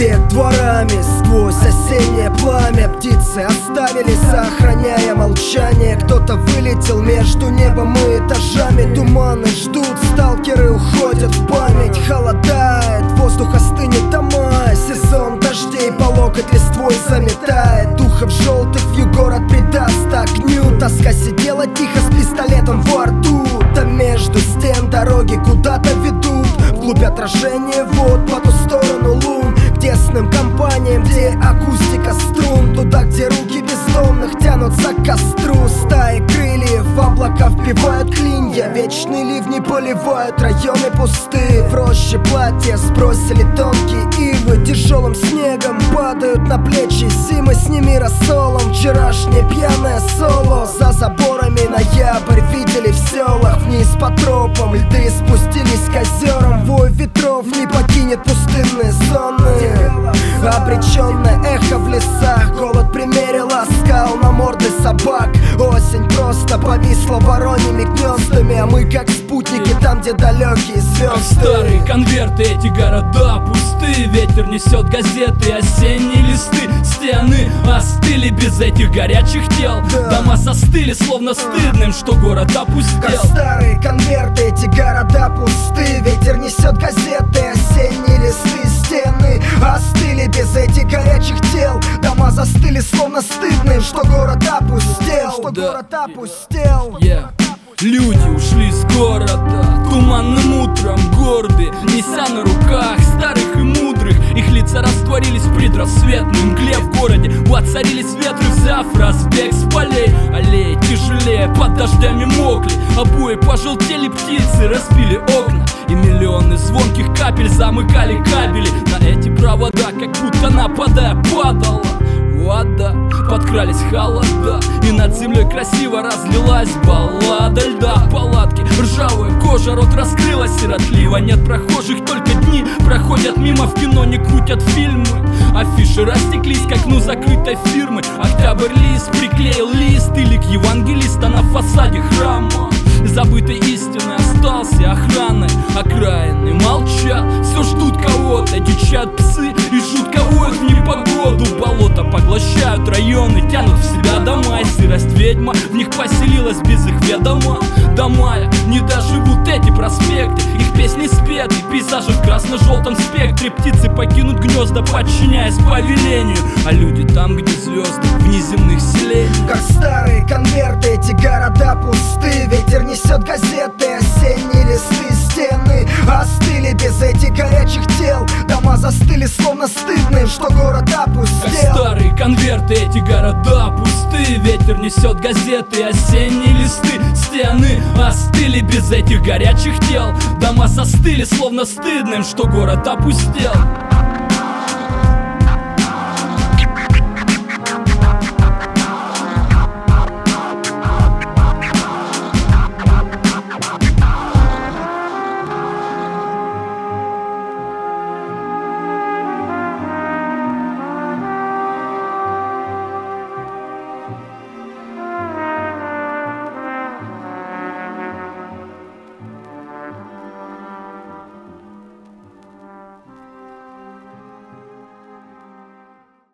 бег дворами сквозь осеннее пламя. Птицы оставили, сохраняя молчание. Кто-то вылетел между небом и этажами. Туманы ждут, сталкеры уходят в память. Холодает, воздух остынет дома. Сезон дождей по локоть листвой заметает. Духов желтых в город придаст огню. Тоска сидела тихо с пистолетом во рту. Там между стен дороги куда-то ведут вглубь отражения вод по ту сторону лун. К тесным компаниям, где акустика струн. Туда, где руки бездомных тянутся к костру. Стаи крыльев в облака впивают клинья. Вечные ливни поливают районы пустые. В роще платья сбросили тонкие ивы. Тяжелым снегом падают на плечи зимы. С ними рассолом вчерашнее пьяное соло. За заборами ноябрь видели в селах. Вниз по тропам льды спустились к озерам. Вой ветров не покинет пустынные зоны. Обреченное эхо в лесах. Голод примерила скал на морды собак. Осень просто повисла вороньими гнездами. А мы как спутники там, где далекие звезды. Как старые конверты эти города пусты. Ветер несет газеты, осенние листы. Стены остыли без этих горячих тел. Дома застыли, словно стыдным, что город опустел. Как старые конверты эти города пусты. Ветер несет газеты, осенние листы. Стены остыли без этих горячих тел. Дома застыли, словно стыдным, что город опустел. Что город опустел. Люди ушли из города туманным утром, горды, неся на руках старых и мудрых. Их лица растворились в предрассветной мгле. В городе воцарились ветры, взяв разбег с полей. Аллеи тяжелее, под дождями мокли. Обои пожелтели, птицы разбили окна. И миллионы звонких капель замыкали кабели. На эти провода, как будто нападая, падала вода. Подкрались холода, и над землей красиво разлилась баллада льда. Палатки, ржавая кожа, рот раскрыла сиротливо. Нет прохожих, только дни проходят мимо. В кино не крутят фильмы. Афиши растеклись к окну закрытой фирмы. Октябрь лист приклеил лист или к евангелиста на фасаде храма. Забытой истиной остался охраной. Окраины молчат, все ждут кого-то. Дичат псы и жутко воют в непогоду. Болота поглощают районы, тянут в себя дома. И сырость ведьма в них поселилась без их ведома. До мая не доживут эти проспекты. Их песни спеты, пейзажи в красно-желтом спектре. Птицы покинут гнезда, подчиняясь повелению. А люди там, где звезды, в неземных селениях. Как старые конверты эти города пусты. Ветер несет газеты, осенние листы. Стены остыли без этих горячих тел. Дома застыли, словно стыдным, что город опустел. Как старые конверты эти города пусты. Ветер несет газеты, осенние листы. Стены остыли без этих горячих тел. Дома застыли, словно стыдным, что город опустел.